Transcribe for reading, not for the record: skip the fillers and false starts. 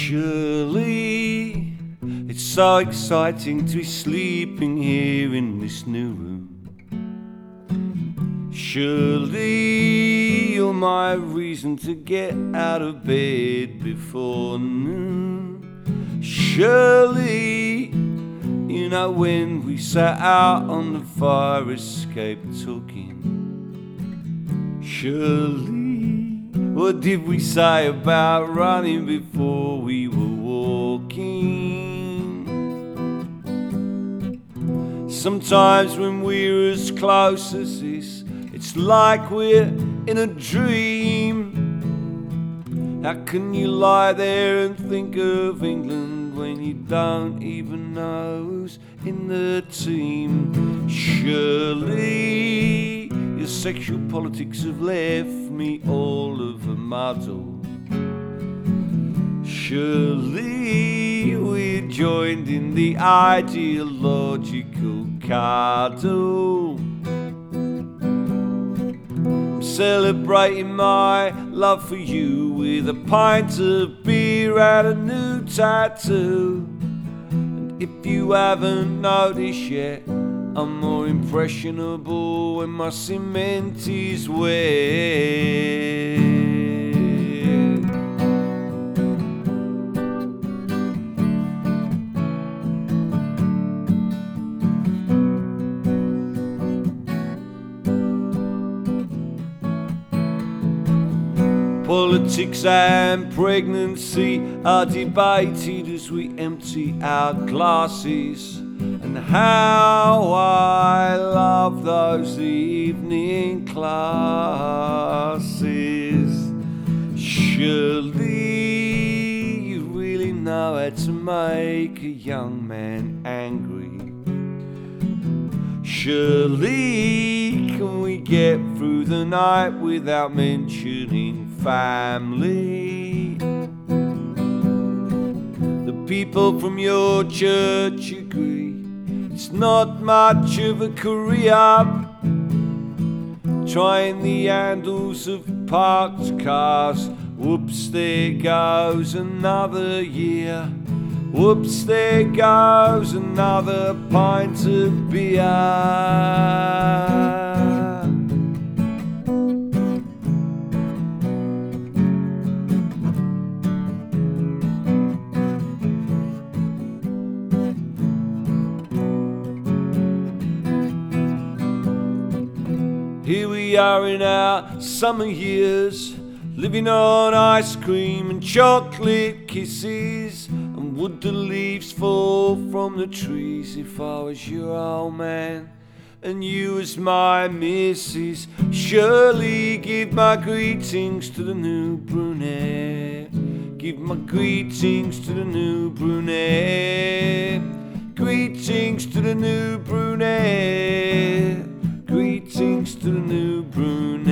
Surely it's so exciting to be sleeping here in this new room. Surely you're my reason to get out of bed before noon. Surely you know when we sat out on the fire escape talking. Surely what did we say about running before we were walking? Sometimes when we're as close as this, it's like we're in a dream. How can you lie there and think of England when you don't even know who's in the team? Surely your sexual politics have left me all of a muddle. Surely we're joined in the ideological cuddle. I'm celebrating my love for you with a pint of beer and a new tattoo. And if you haven't noticed yet, I'm more impressionable when my cement is wet. Politics and pregnancy are debated as we empty our glasses. And how I love those evening classes. Surely you really know how to make a young man angry. Surely can we get through the night without mentioning family? The people from your church agree it's not much of a career, trying the handles of parked cars. Whoops, there goes another year. Whoops, there goes another pint of beer. Here we are in our summer years, living on ice cream and chocolate kisses. And would the leaves fall from the trees if I was your old man and you was my missus? Surely give my greetings to the new brunette. Give my greetings to the new brunette. Greetings to the new brunette. Greetings to the new brunette.